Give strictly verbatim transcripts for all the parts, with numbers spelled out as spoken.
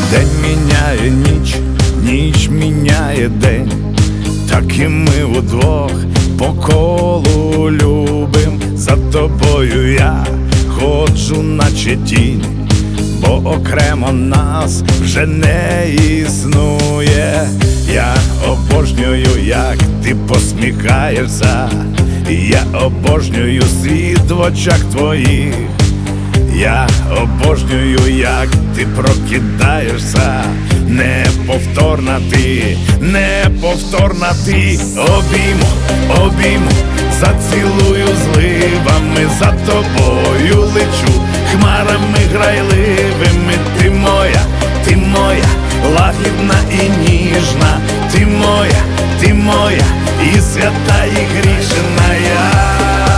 День міняє ніч, ніч міняє день, так і ми удвох по колу любим. За тобою я ходжу, наче тінь, бо окремо нас вже не існує. Я обожнюю, як ти посміхаєшся, я обожнюю світ в очах твоїх. Я обожнюю, як ти прокидаєшся, неповторна ти, неповторна ти. Обійму, обійму, зацілую зливами, за тобою лечу хмарами грайливими. Ти моя, ти моя, лагідна і ніжна, ти моя, ти моя, і свята, і грішна я.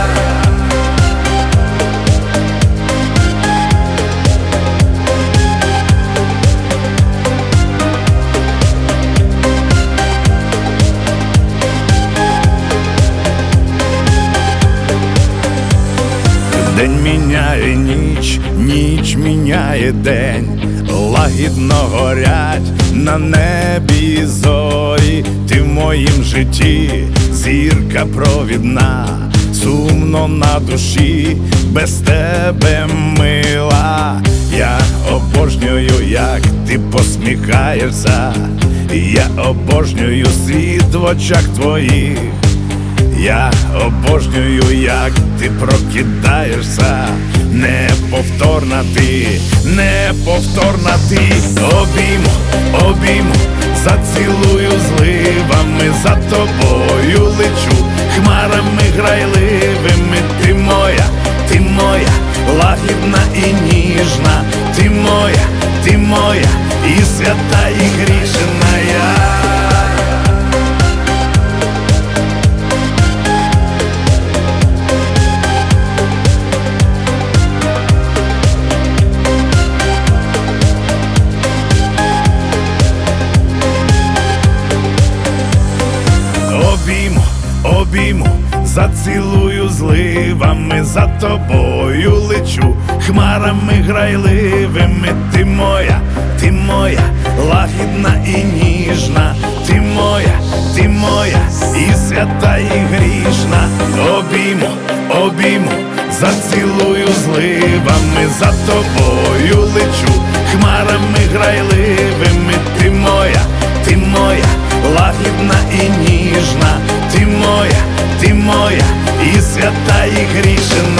День міняє ніч, ніч міняє день, лагідно горять на небі зорі. Ти в моїм житті зірка провідна, сумно на душі без тебе, мила. Я обожнюю, як ти посміхаєшся, я обожнюю світ в очах твоїх. Я обожнюю, як ти прокидаєшся, неповторна ти, неповторна ти. Обійму, обійму, зацілую зливами, за тобою лечу хмарами грайливими. Ти моя, ти моя, лагідна і ніжна, ти моя, ти моя, і свята, і грішна я. Обійму, обійму, зацілую зливами, за тобою лечу хмарами грайливими. Ти моя, ти моя, лагідна і ніжна, ти моя, ти моя, і свята, і грішна. Обійму, обійму, зацілую зливами, за тобою лечу хмарами грайливими. Ти моя, ти моя, лагідна і ніжна, ти моя, ти моя, і свята, і грішна.